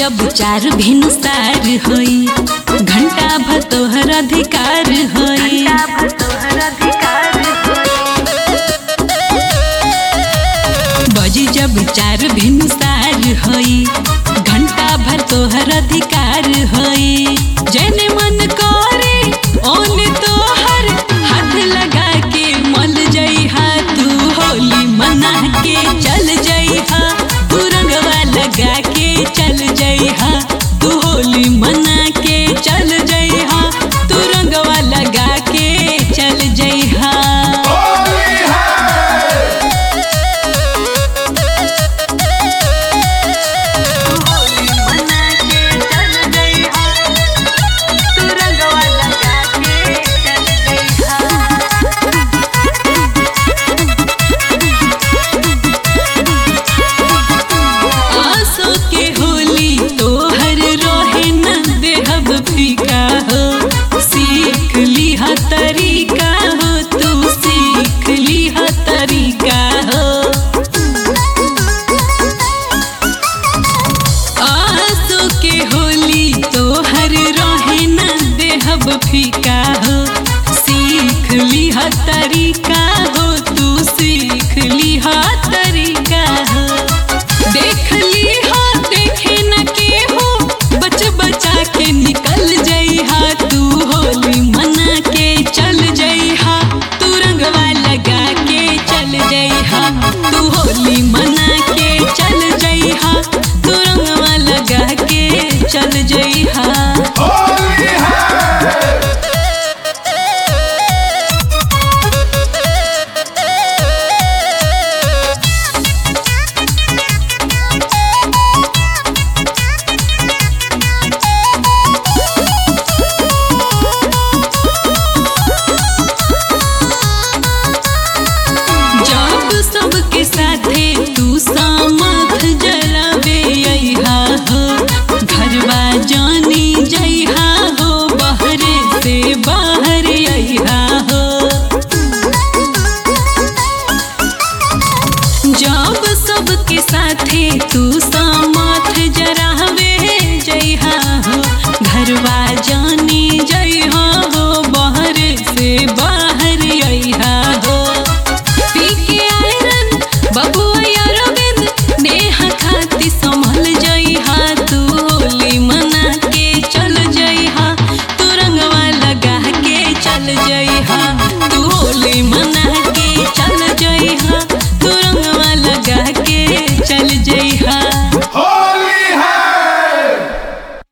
जब चार भिनुसार होई घंटा भर तोहर अधिकार होई। बजी जब चार भिनुसार होई घंटा भर तोहर अधिकार होई। जने मन करे ओने तोहर हाथ लगा के मल जइहा तू होली मना के चल जइहा तू रंगवा लगा के चल जइहा तू होली मना के चल जइहा तू रंगवा लगा के चल जइहा। तरीका हो तू सीख लिहा तरीका हो। आसो के होली तोहर रहे न देहब फीका हो। सीख लिहा तरीका हो तू सीख लिहा तरीका हो। देख लिहा देखे न के हो बच बचा के निकल जइहा तू होली मना के चल जइहा तू रंगवा लगा के चल जइहा तू होली मना के चल जइहा तू रंगवा लगा के चल जइहा। सबके साथे तू सामत जलावे अइहा हो। घरवा जानी जइहा हो बहरे से बाहर अइहा हो। जब सबके साथे तू सामत